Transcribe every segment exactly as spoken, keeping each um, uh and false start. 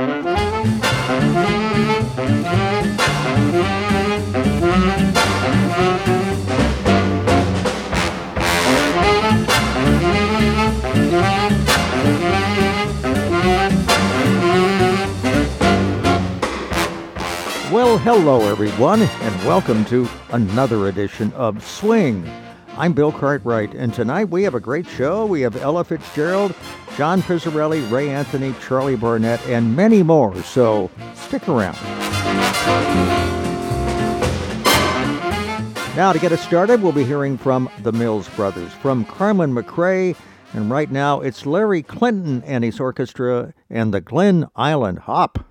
Well, hello everyone, and welcome to another edition of Swing. I'm Bill Cartwright, and tonight we have a great show. We have Ella Fitzgerald, John Pizzarelli, Ray Anthony, Charlie Barnett, and many more, so stick around. Now, to get us started, we'll be hearing from the Mills Brothers, from Carmen McRae, and right now it's Larry Clinton and his orchestra and the Glen Island Hop.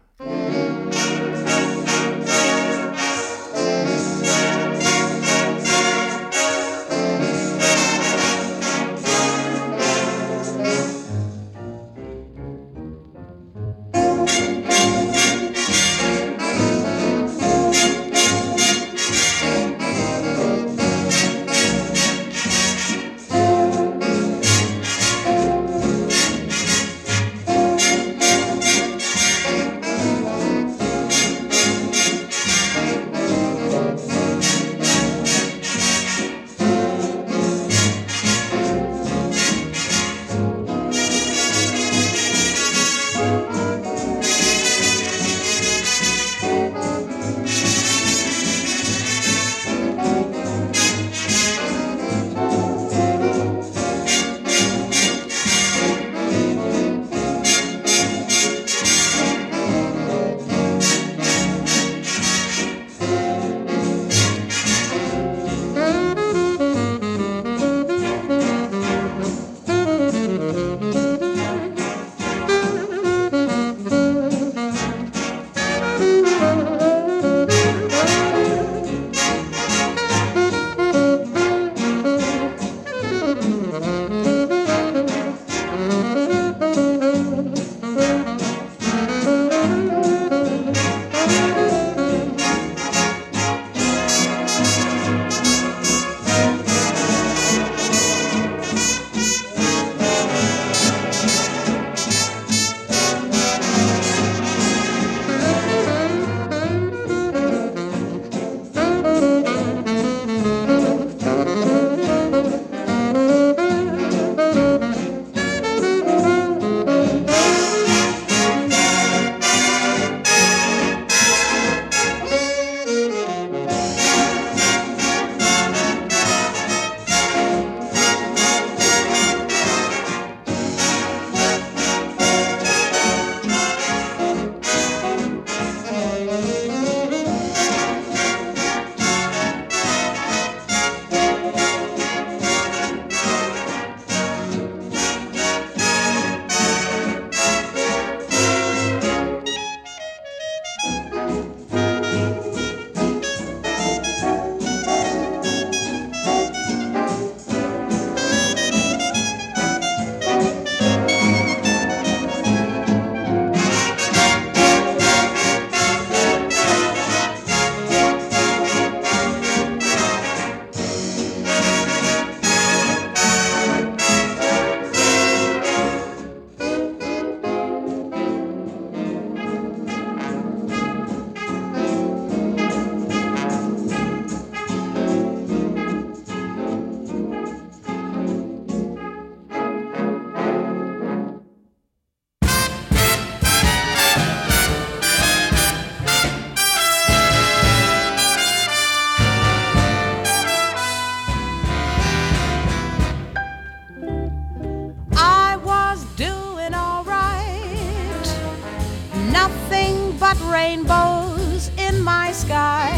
Rainbows in my sky.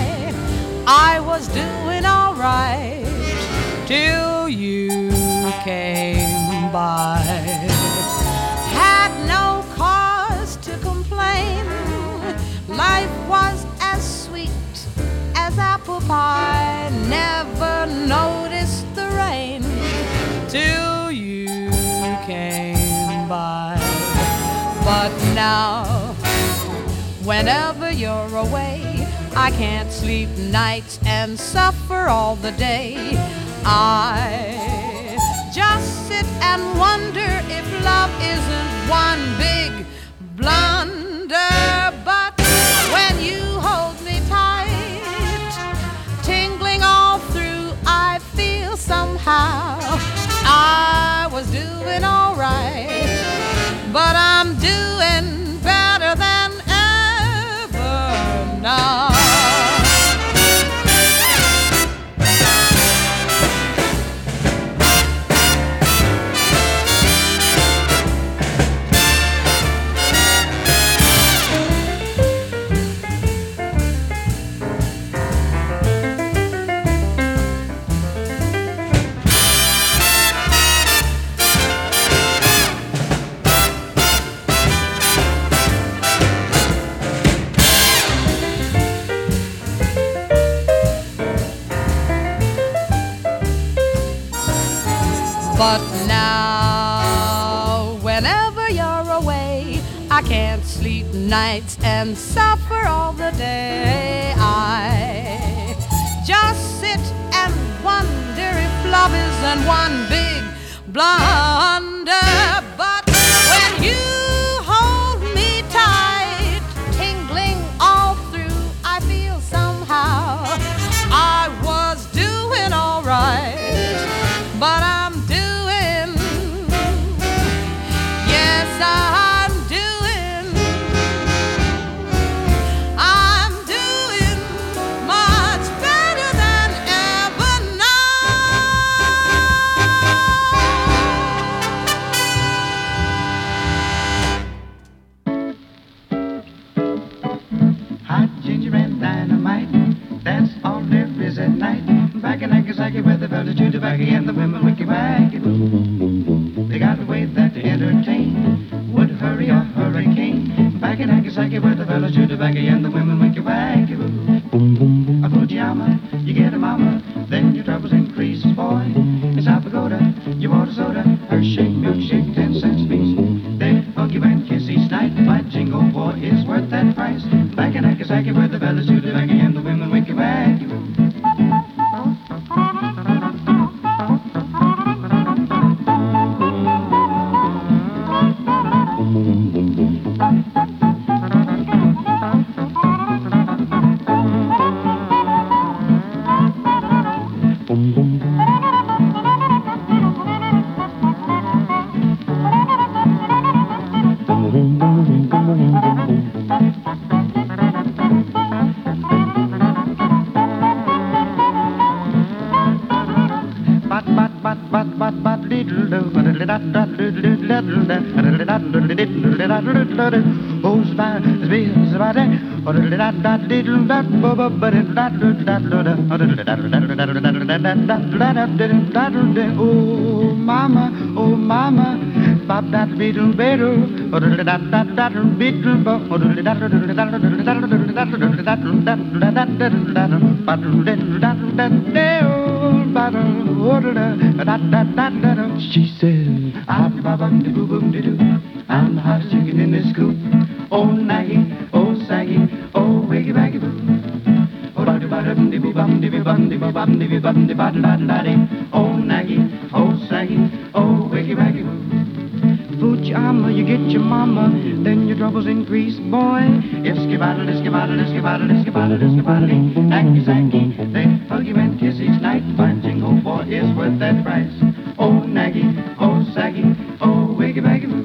I was doing all right till you came by. Had no cause to complain. Life was as sweet as apple pie. Never noticed the rain till you came by. But now, whenever you're away, I can't sleep nights and suffer all the day. I just sit and wonder if love isn't one big blunder. But now, whenever you're away, I can't sleep nights and suffer all the day. I just sit and wonder if love isn't one big blunder. But when you hold me tight, tingling all through, I feel somehow I was doing all right. But I'm doing, yes, I'm doing, I'm doing much better than ever now. Hot ginger and dynamite, that's all there is at night. Back in Nagasaki where the fellas chew tobacco and the women wicky wacky. They got a way that to entertain, would hurry a hurricane. Back in Nagasaki where the fellas chew tobacco and the women wicky wacky. A Fujiyama, you get a mama, then your troubles increase, boy. In South Dakota, you order soda, Hershey milkshake, ten cents piece. They hug you and kiss each night. My jingle boy is worth that price. Back in Nagasaki where the fellas chew tobacco and the women wicky wacky. Who's by the bills about that? Oh, mama, oh, mama, pop that beetle beetle. She said, I'm the hottest chicken in this coop. Oh, Naggy, oh, Saggy, oh, wiggy, baggy, boo. Oh, bum, dibby, bum, dibby, bum, dibby, bum, dibby, bum, dibby, bum, dibby, oh, Naggy, oh, Saggy, oh, wiggy, baggy, boo. Fujiyama, you get your mama, then your troubles increase, boy. If skibaddle, skibaddle, skibaddle, skibaddle, skibaddle, Naggy, Saggy, they hug you and kiss each night. Fine jingle boy is worth that price. Oh, Naggy, oh, Saggy, oh, wiggy, baggy, boo.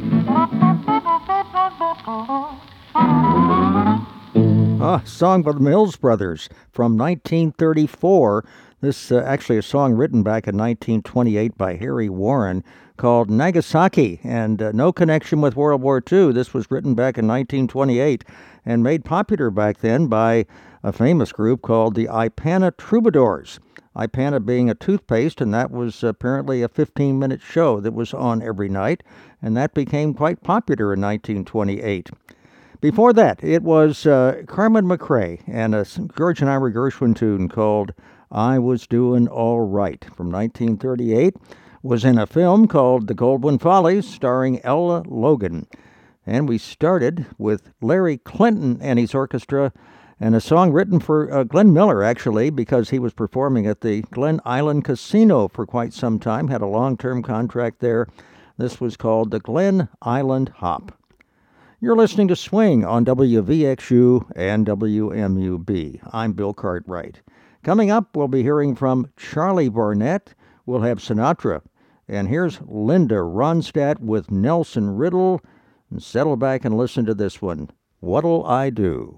Ah, song by the Mills Brothers from nineteen thirty-four. This uh, actually a song written back in nineteen twenty-eight by Harry Warren called Nagasaki, and uh, no connection with World War Two. This was written back in nineteen twenty-eight and made popular back then by a famous group called the Ipana Troubadours. Ipana being a toothpaste, and that was apparently a fifteen-minute show that was on every night, and that became quite popular in nineteen twenty-eight. Before that, it was uh, Carmen McRae and a George and Ira Gershwin tune called I Was Doing All Right from nineteen thirty-eight. Was in a film called The Goldwyn Follies starring Ella Logan. And we started with Larry Clinton and his orchestra and a song written for uh, Glenn Miller, actually, because he was performing at the Glen Island Casino for quite some time, had a long-term contract there. This was called the Glen Island Hop. You're listening to Swing on W V X U and W M U B. I'm Bill Cartwright. Coming up, we'll be hearing from Charlie Barnett. We'll have Sinatra. And here's Linda Ronstadt with Nelson Riddle. And settle back and listen to this one. What'll I Do?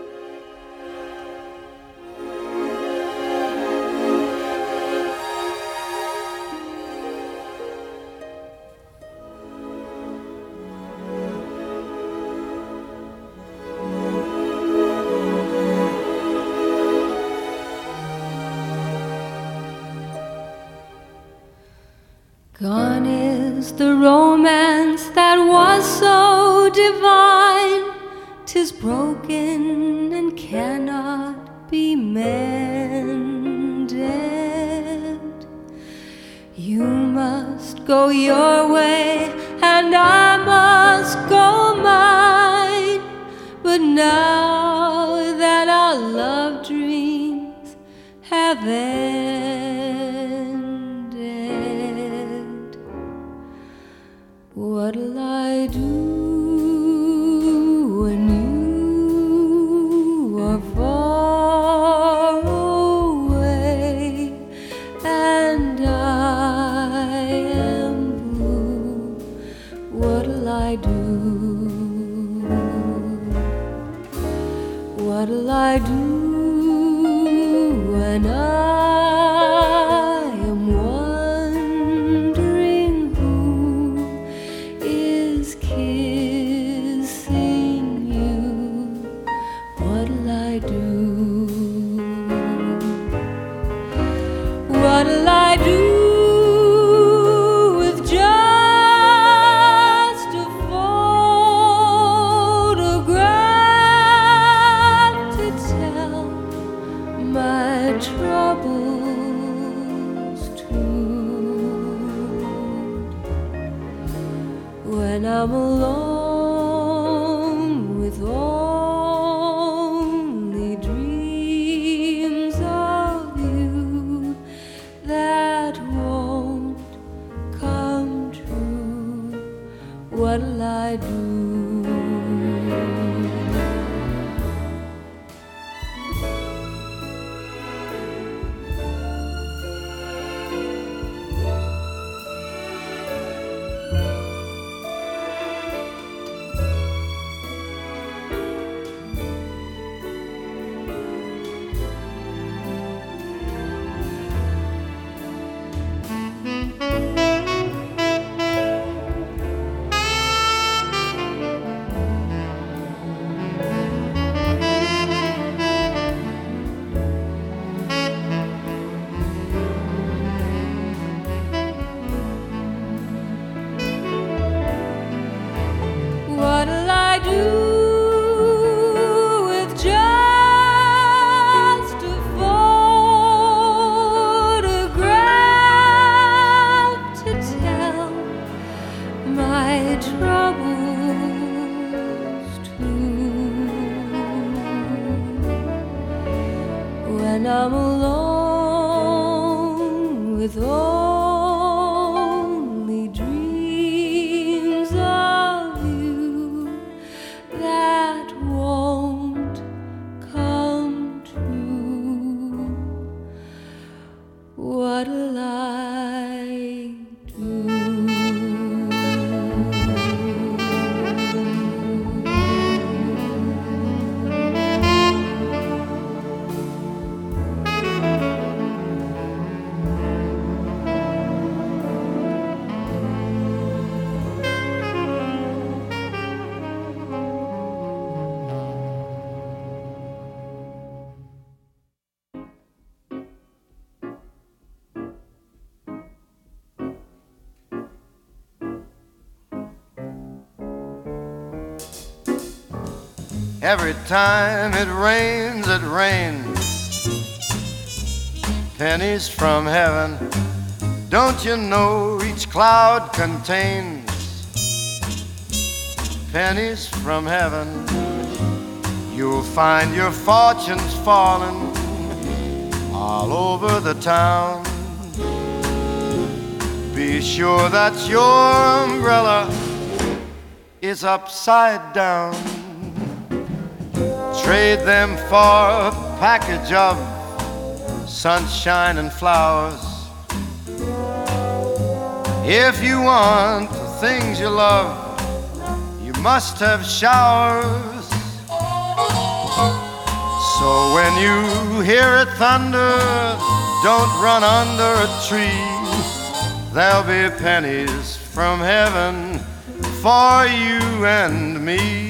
Gone is the romance that was so divine. 'Tis broken and cannot be mended. You must go your way and I must go mine. But now that our love dreams have ended, what'll I do when you are far away and I am blue? What'll I do? What'll I do when I am wondering who is kissing you? What'll I do? What'll I do with just a photograph to tell my troubles too? When I'm alone with only dreams of you that won't come true, what'll I do? What'll I do with just a photograph to tell my troubles too? When I'm alone with only dreams of you that won't come true, what'll I do? Every time it rains, it rains pennies from heaven. Don't you know each cloud contains pennies from heaven? You'll find your fortunes falling all over the town. Be sure that your umbrella is upside down. Trade them for a package of sunshine and flowers. If you want the things you love, you must have showers. So when you hear it thunder, don't run under a tree. There'll be pennies from heaven for you and me.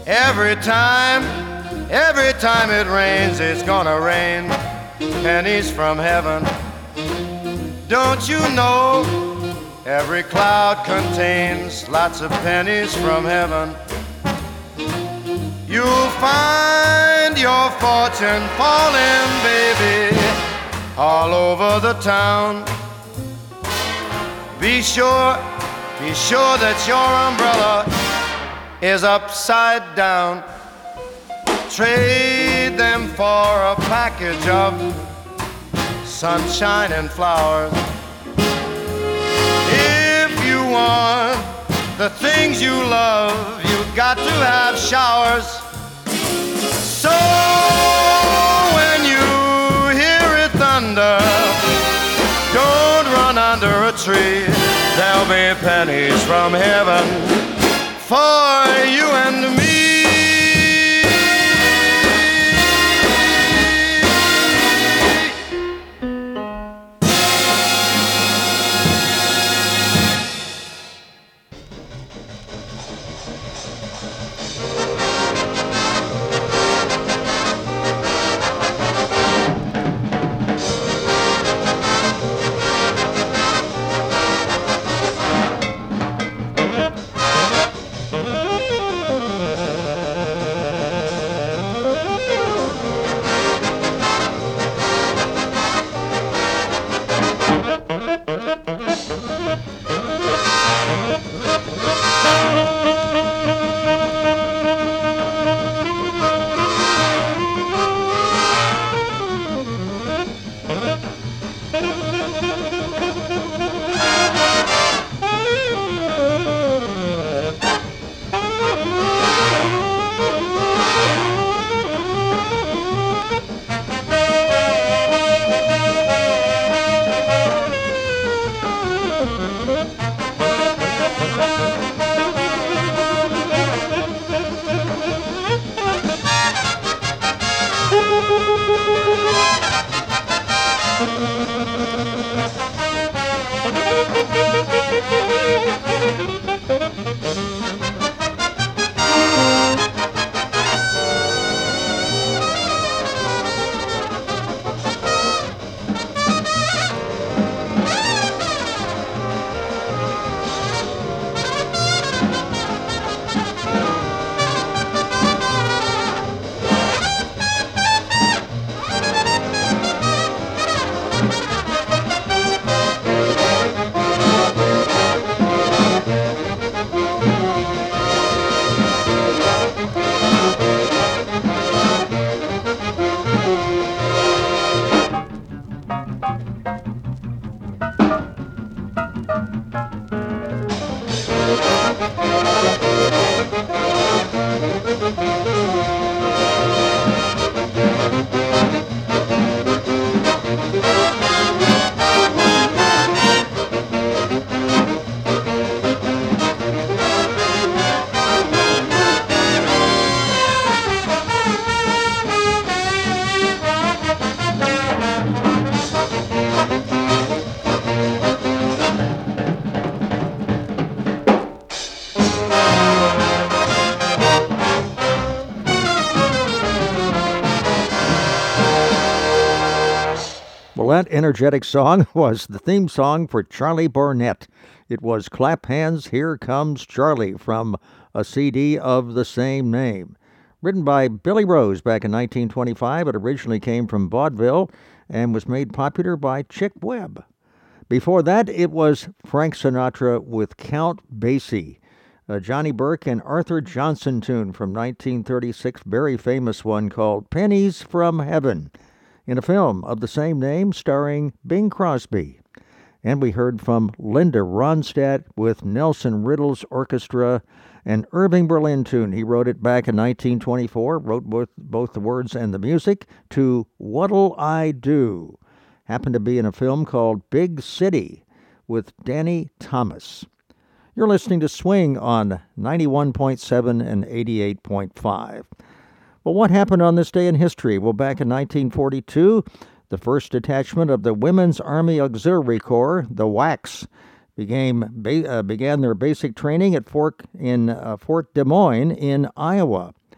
Every time, every time it rains, it's gonna rain pennies from heaven. Don't you know every cloud contains lots of pennies from heaven? You'll find your fortune falling, baby, all over the town. Be sure, be sure that your umbrella is upside down. Trade them for a package of sunshine and flowers. If you want the things you love, you got to have showers. So when you hear it thunder, don't run under a tree. There'll be pennies from heaven for you and me. That energetic song was the theme song for Charlie Barnett. It was Clap Hands, Here Comes Charlie from a C D of the same name. Written by Billy Rose back in nineteen twenty-five, it originally came from vaudeville and was made popular by Chick Webb. Before that, it was Frank Sinatra with Count Basie, a Johnny Burke and Arthur Johnson tune from nineteen thirty-six, very famous one called Pennies from Heaven, in a film of the same name starring Bing Crosby. And we heard from Linda Ronstadt with Nelson Riddle's orchestra, an Irving Berlin tune. He wrote it back in nineteen twenty-four, wrote both, both the words and the music to What'll I Do? Happened to be in a film called Big City with Danny Thomas. You're listening to Swing on ninety-one point seven and eighty-eight point five. Well, what happened on this day in history? Well, back in nineteen forty-two, the first detachment of the Women's Army Auxiliary Corps, the W A C S, began, uh, began their basic training at Fort, in uh, Fort Des Moines in Iowa.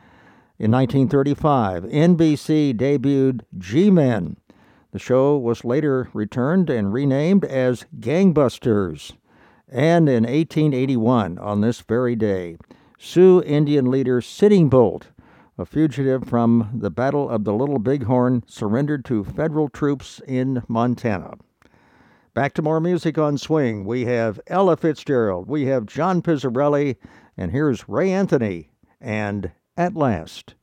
In nineteen thirty-five, N B C debuted G-Men. The show was later returned and renamed as Gangbusters. And in eighteen eighty-one, on this very day, Sioux Indian leader Sitting Bull, a fugitive from the Battle of the Little Bighorn, surrendered to federal troops in Montana. Back to more music on Swing. We have Ella Fitzgerald, we have John Pizzarelli, and here's Ray Anthony and At Last.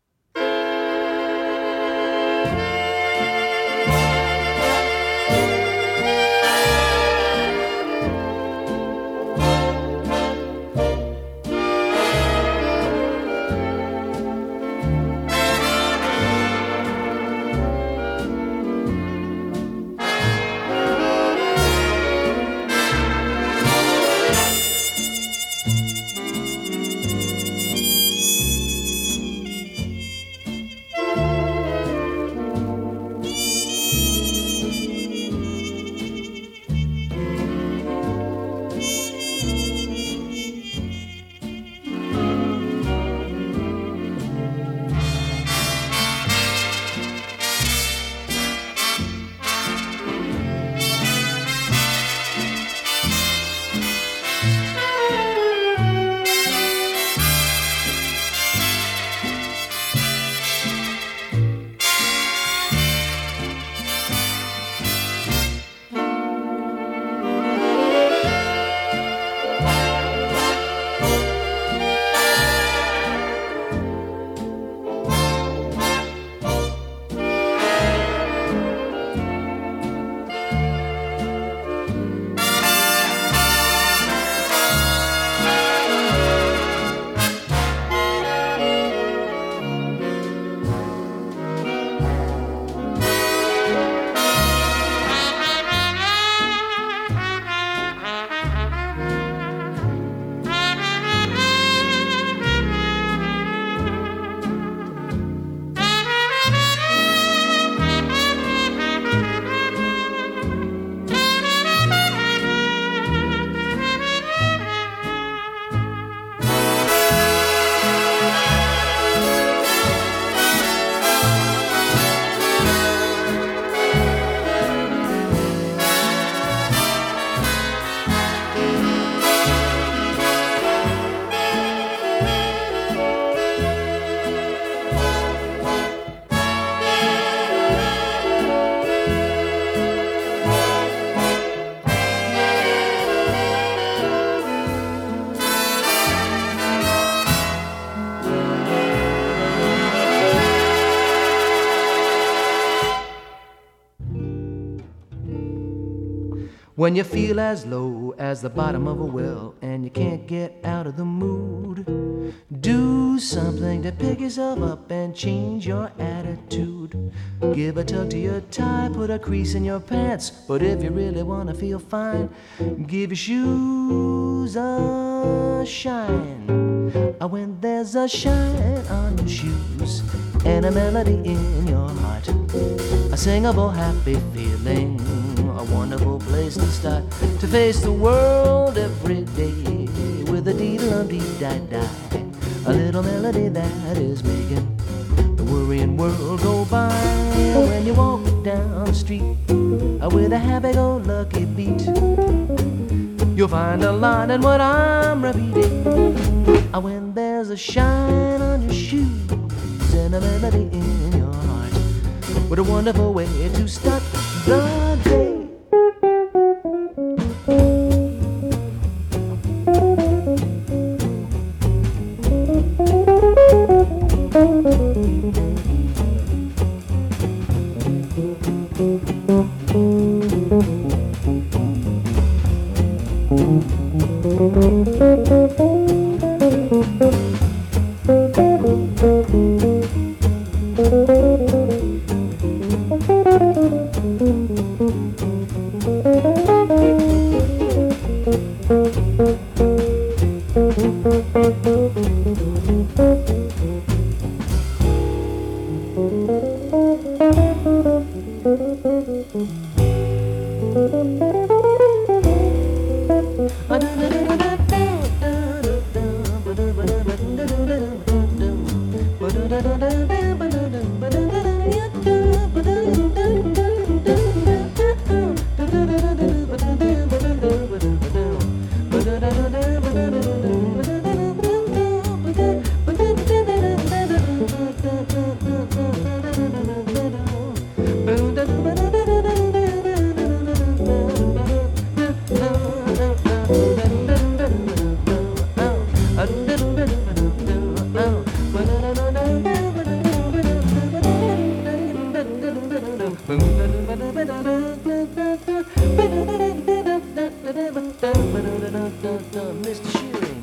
When you feel as low as the bottom of a well and you can't get out of the mood, do something to pick yourself up and change your attitude. Give a tug to your tie, put a crease in your pants. But if you really want to feel fine, give your shoes a shine. When there's a shine on your shoes and a melody in your heart, a singable happy feeling, a wonderful place to start, to face the world every day with a dee-dum-dee-di-di, a little melody that is making the worrying world go by. When you walk down the street with a happy-go-lucky beat, you'll find a line in what I'm repeating. When there's a shine on your shoes and a melody in your heart, what a wonderful way to start the day. Mister Shearing.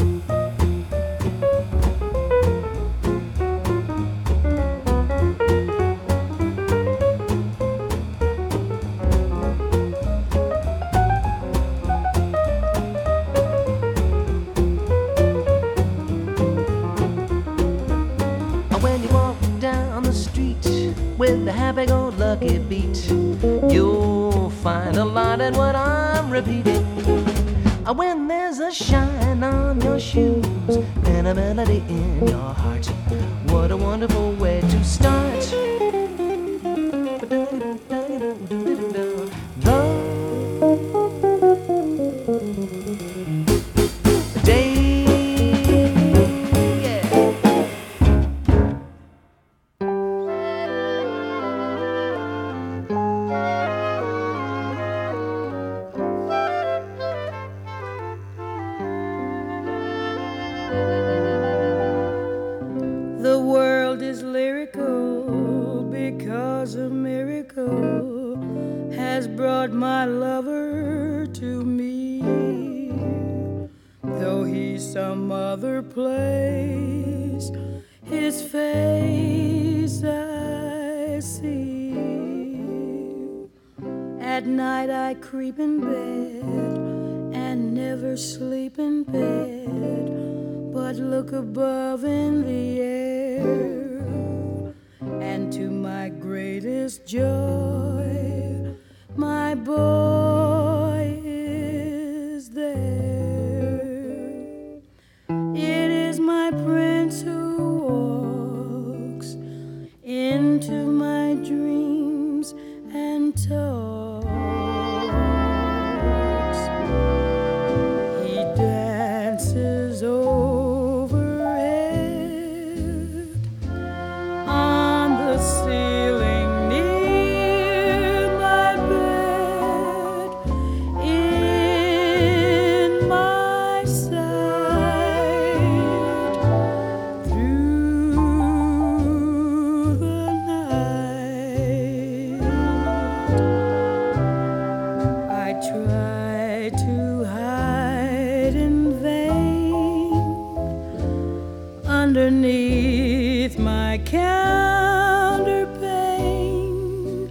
When you walk down the street with the happy-go-lucky beat, you'll find a lot in what I'm repeating. When there's a shine on your shoes and a melody in your heart, what a wonderful way to start. The day. The world is lyrical because a miracle has brought my lover to me. Though he's some other place, his face I see. At night I creep in bed and never sleep in bed, but look above in the air, and to my greatest joy, my boy is there. It is my prince who walks into my dreams and talks. He dances overhead on the ceiling near my bed, in my sight through the night. I try to hide in vain underneath my counterpane.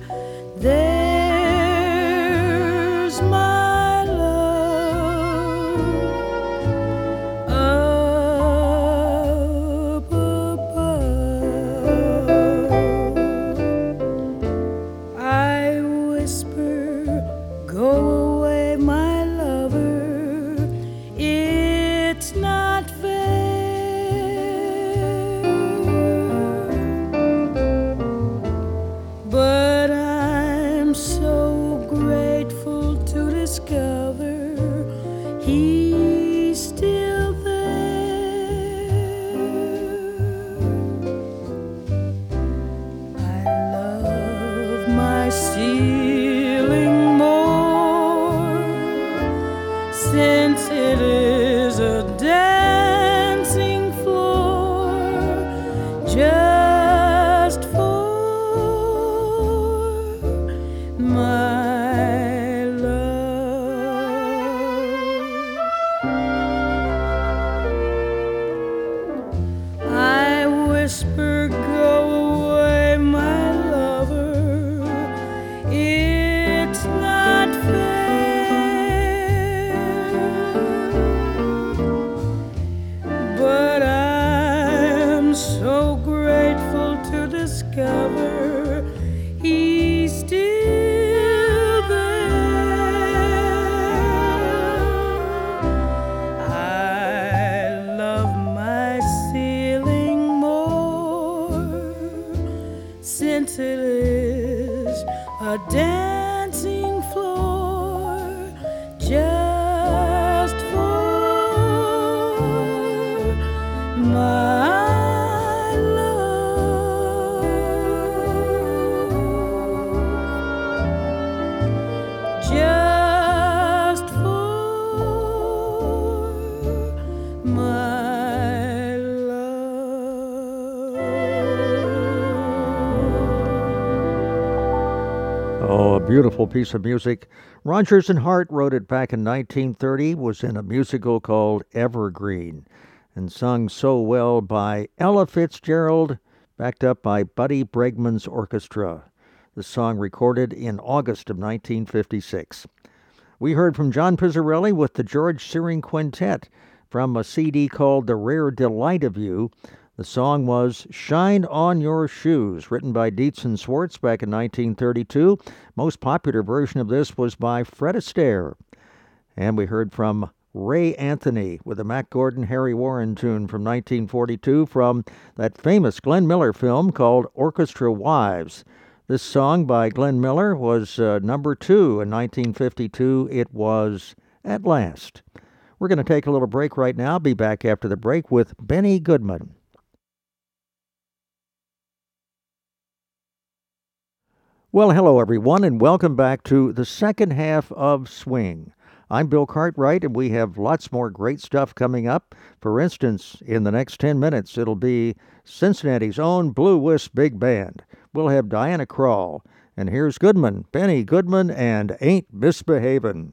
There's my love up above. I whisper, go away, my lover, it's not fair. But I'm so grateful to discover he's still there. I love my ceiling more since it is a dancing floor just for my love. I whisper, go away, my lover, it's not fair. But I'm so grateful to discover he's still there. I love my ceiling more since it is a dancing floor just for my love, just for my love. Oh, a beautiful piece of music. Rodgers and Hart wrote it back in nineteen thirty, was in a musical called Evergreen, and sung so well by Ella Fitzgerald, backed up by Buddy Bregman's orchestra. The song recorded in August of nineteen fifty-six. We heard from John Pizzarelli with the George Searing Quintet from a C D called The Rare Delight of You. The song was Shine on Your Shoes, written by Dietz and Swartz back in nineteen thirty-two. Most popular version of this was by Fred Astaire. And we heard from Ray Anthony with a Mac Gordon, Harry Warren tune from nineteen forty-two from that famous Glenn Miller film called Orchestra Wives. This song by Glenn Miller was uh, number two in nineteen fifty-two. It was At Last. We're going to take a little break right now. Be back after the break with Benny Goodman. Well, hello, everyone, and welcome back to the second half of Swing. I'm Bill Cartwright, and we have lots more great stuff coming up. For instance, in the next ten minutes, it'll be Cincinnati's own Blue Wisp Big Band. We'll have Diana Krall. And here's Goodman, Benny Goodman, and Ain't Misbehavin'.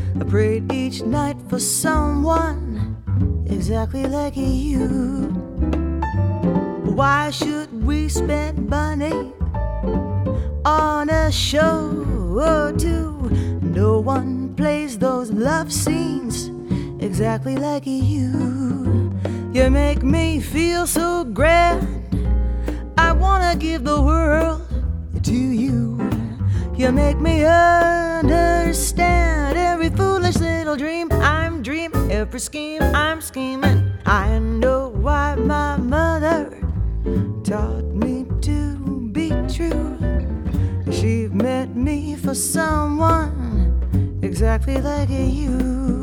prayed each night for someone exactly like you. Why should we spend money on a show or two? No one plays those love scenes exactly like you. You make me feel so grand, I wanna give the world to you. You make me understand every foolish little dream I'm dreaming, every scheme I'm scheming. I know why my mother taught me to be true. She meant me for someone exactly like you.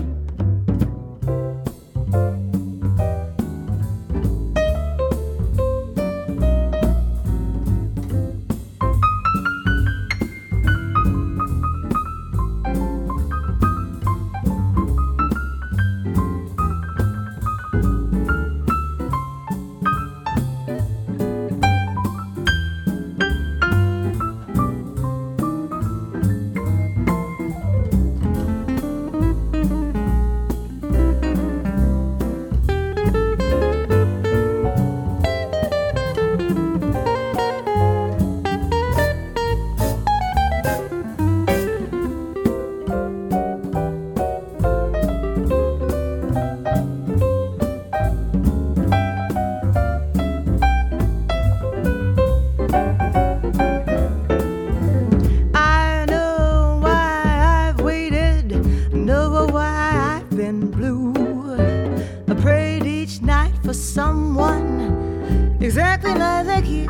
Exactly like you.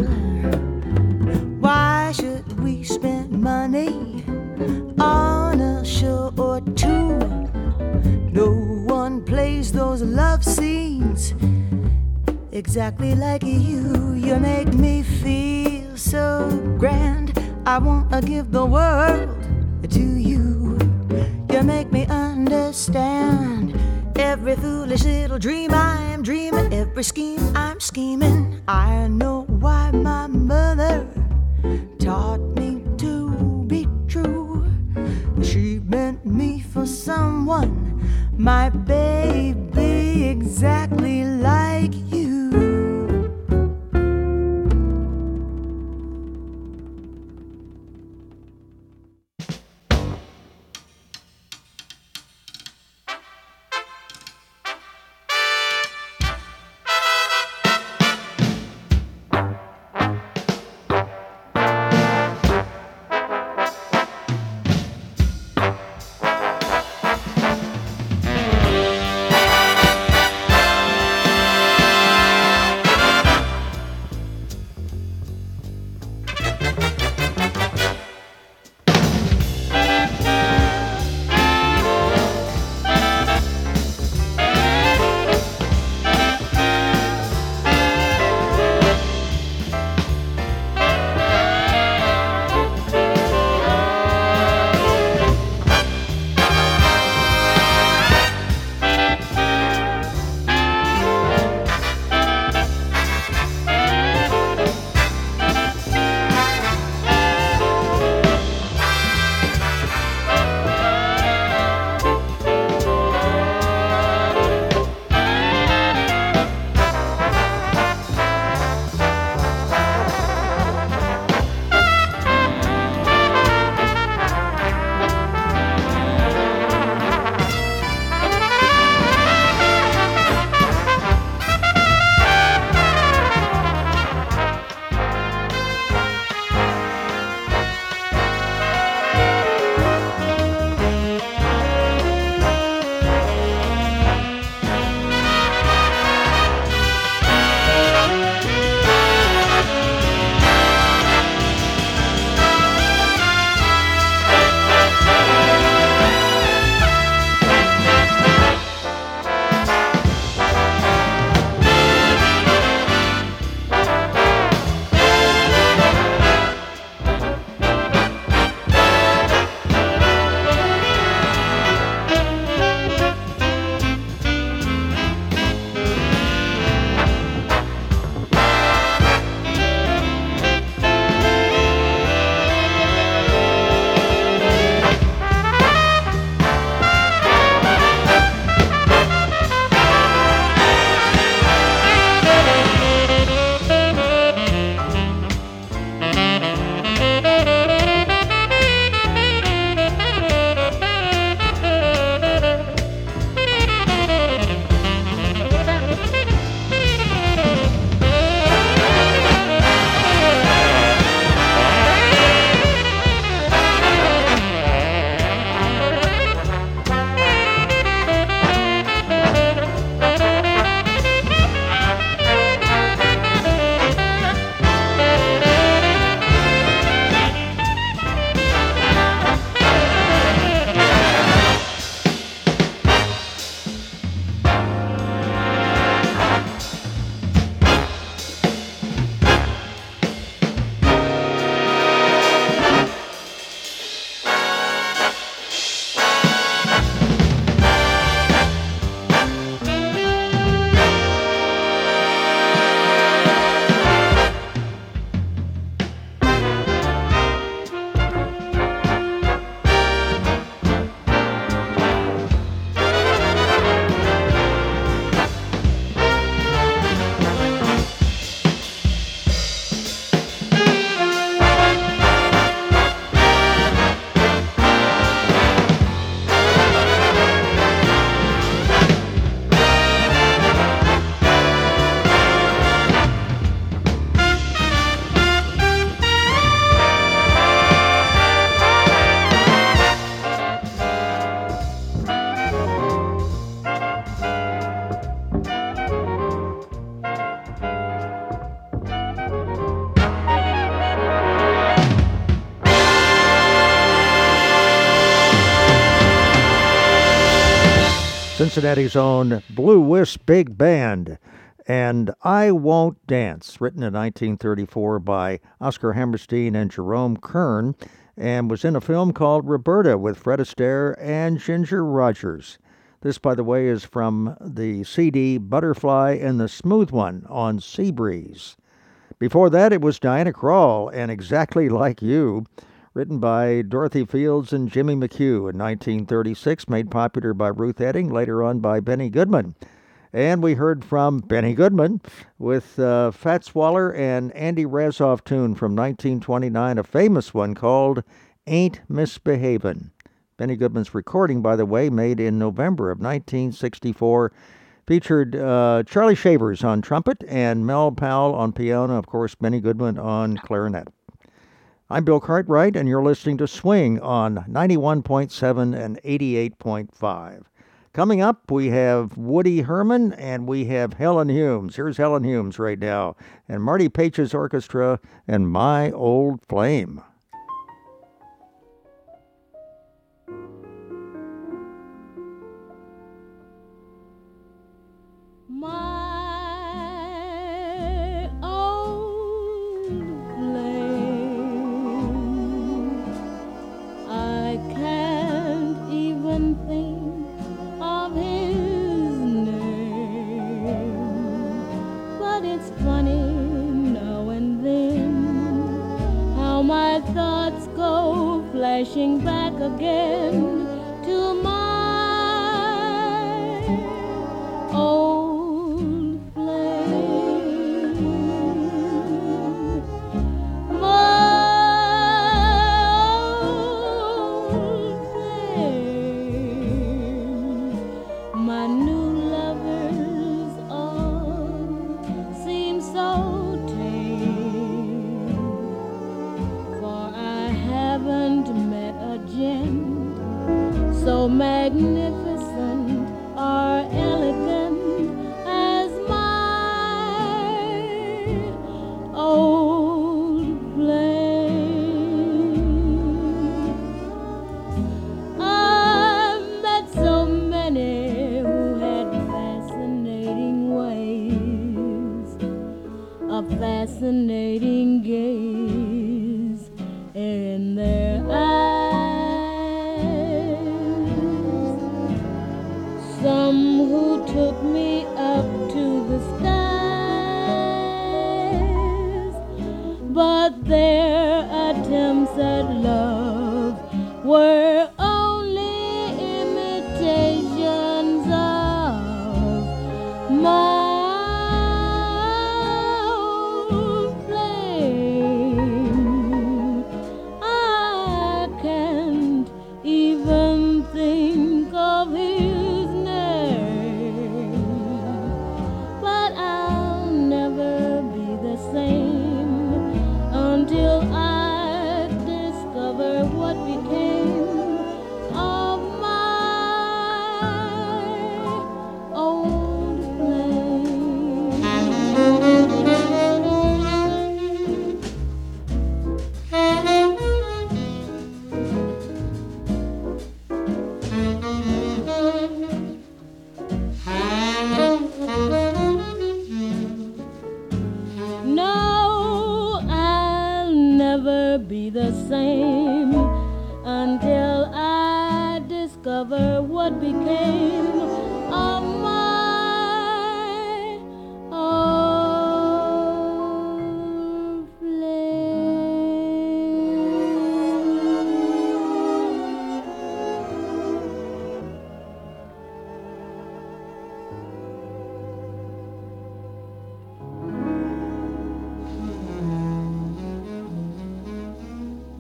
Why should we spend money on a show or two? No one plays those love scenes exactly like you. You make me feel so grand, I wanna give the world to you. You make me understand every foolish little dream I am dreaming, every scheme I'm scheming. I know why my mother taught me to be true. She meant me for someone, my baby, exactly like you. Cincinnati's own Blue Wisp Big Band, and I Won't Dance, written in nineteen thirty-four by Oscar Hammerstein and Jerome Kern, and was in a film called Roberta with Fred Astaire and Ginger Rogers. This, by the way, is from the C D Butterfly and the Smooth One on Seabreeze. Before that, it was Diana Krall and Exactly Like You, written by Dorothy Fields and Jimmy McHugh in nineteen thirty-six, made popular by Ruth Etting, later on by Benny Goodman. And we heard from Benny Goodman with uh, Fats Waller and Andy Razzoff tune from nineteen twenty-nine, a famous one called Ain't Misbehavin'. Benny Goodman's recording, by the way, made in November of nineteen sixty-four, featured uh, Charlie Shavers on trumpet and Mel Powell on piano, of course, Benny Goodman on clarinet. I'm Bill Cartwright, and you're listening to Swing on ninety-one point seven and eighty-eight point five. Coming up, we have Woody Herman, and we have Helen Humes. Here's Helen Humes right now, and Marty Page's orchestra, and My Old Flame. My old flame, I can't even think of his name, but it's funny now and then how my thoughts go flashing back again to my old flame. My old flame. My new lovers all seem so tame, for I haven't met a gem so magnificent or elegant as my old flame. I've met so many who had fascinating ways, a fascinating gaze in their eyes. Some who took me up to the skies, but their attempts at love were only imitations of my old flame. I can't even think of his name, but I'll never be the same until I discover what became of my old flame. No, I'll never be the same until I discover what became of my old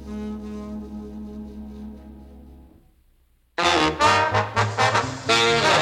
flame.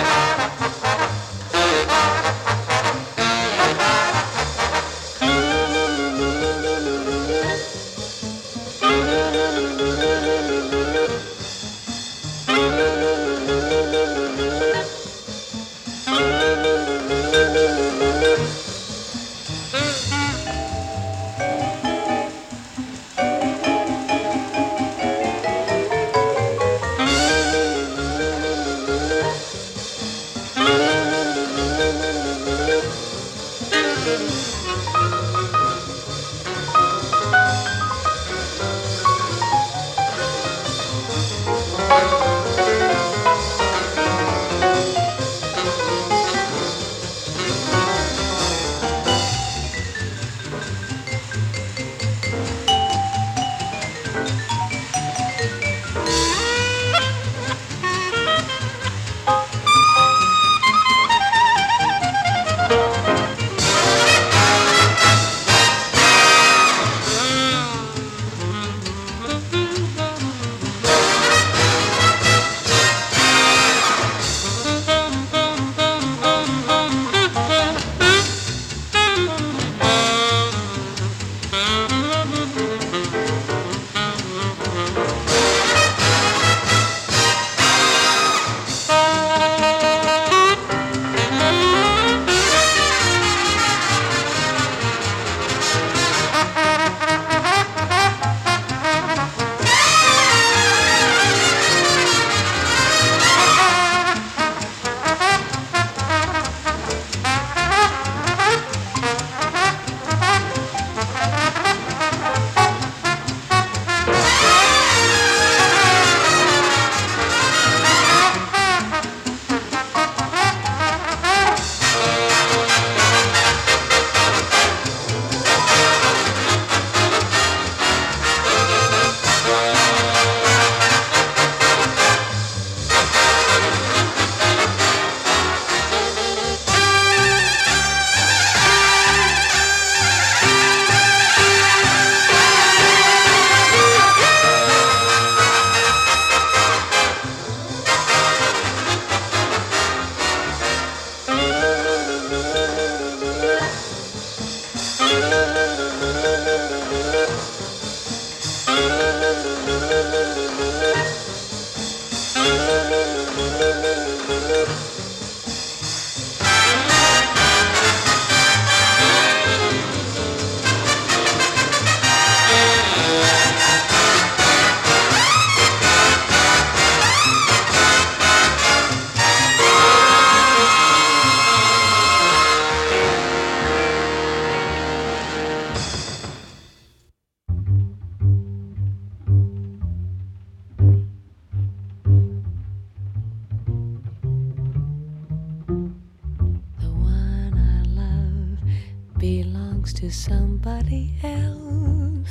to somebody else.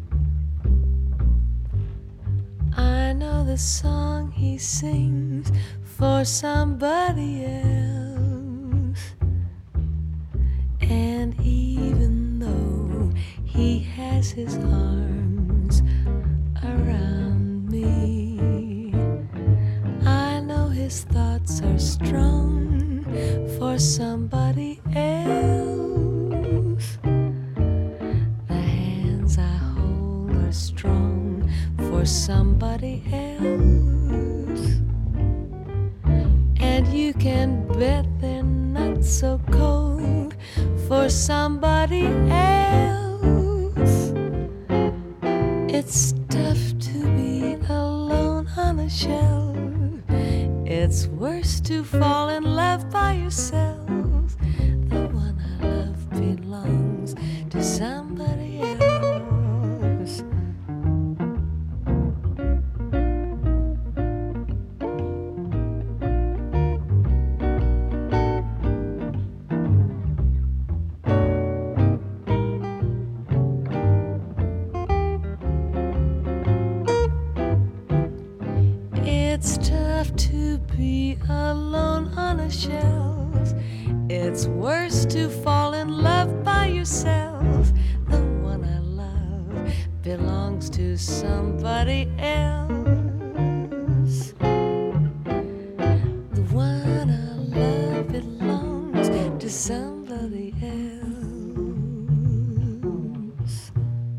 I know the song he sings for somebody else. And even though he has his arms around me, I know his thoughts are strong for somebody else. The hands I hold are strong for somebody else. And you can bet they're not so cold for somebody else. It's tough to be alone on a shelf. It's worse to fall in love by yourself. The one I love belongs to somebody else. It's tough to be alone on a shelf. It's worse to fall in love by yourself. The one I love belongs to somebody else. The one I love belongs to somebody else.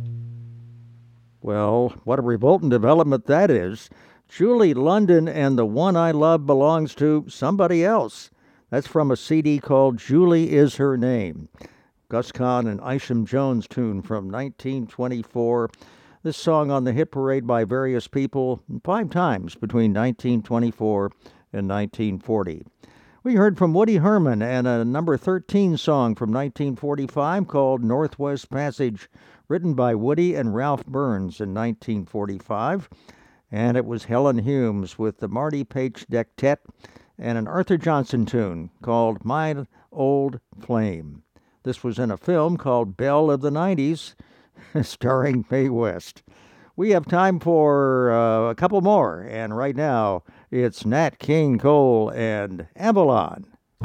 Well, what a revolting development that is. Julie London and The One I Love Belongs to Somebody Else. That's from a C D called Julie Is Her Name. Gus Kahn and Isham Jones tune from nineteen twenty-four. This song on the hit parade by various people five times between nineteen twenty-four and nineteen forty. We heard from Woody Herman and a number thirteen song from nineteen forty-five called Northwest Passage, written by Woody and Ralph Burns in nineteen forty-five. And it was Helen Humes with the Marty Paich Dectet and an Arthur Johnson tune called My Old Flame. This was in a film called Belle of the nineties, starring Mae West. We have time for uh, a couple more, and right now it's Nat King Cole and Avalon.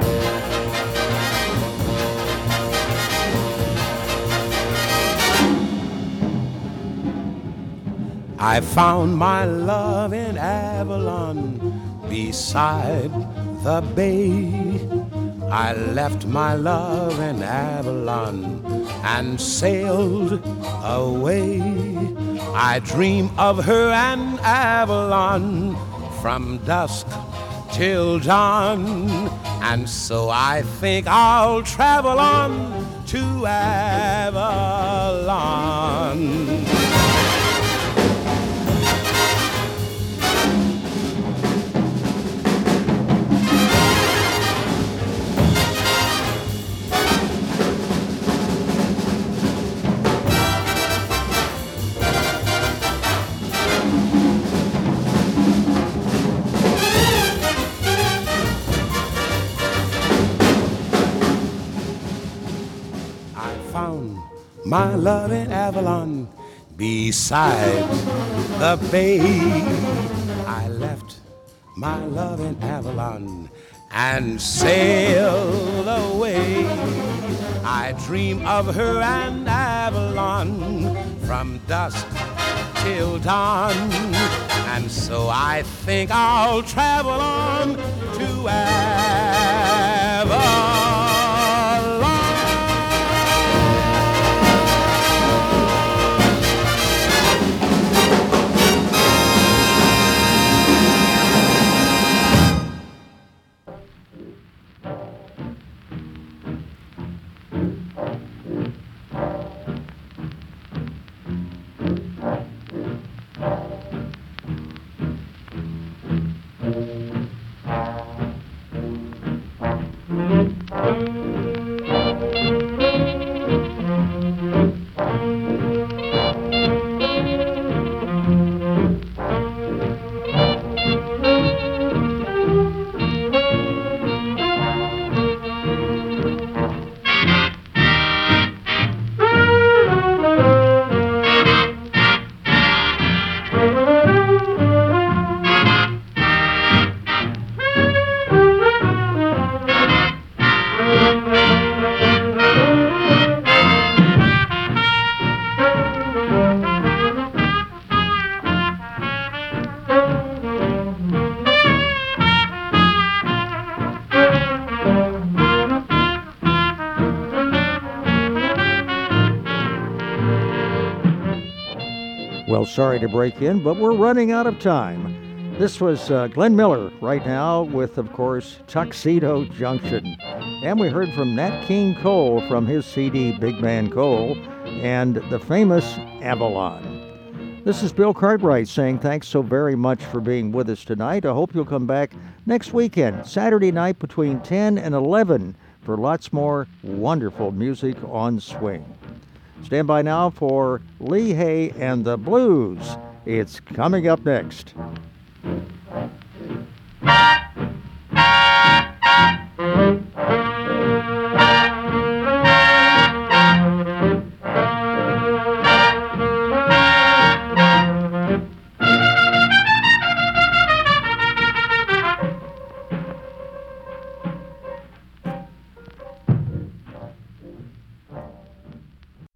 I found my love in Avalon beside the bay. I left my love in Avalon and sailed away. I dream of her and Avalon from dusk till dawn, and so I think I'll travel on to Avalon. My love in Avalon beside the bay. I left my love in Avalon and sailed away. I dream of her and Avalon from dusk till dawn, and so I think I'll travel on to Avalon. Thank you. Well, sorry to break in, but we're running out of time. This was uh, Glenn Miller right now with, of course, Tuxedo Junction. And we heard from Nat King Cole from his C D Big Man Cole and the famous Avalon. This is Bill Cartwright saying thanks so very much for being with us tonight. I hope you'll come back next weekend, Saturday night between ten and eleven, for lots more wonderful music on swing. Stand by now for Lee Hay and the Blues. It's coming up next.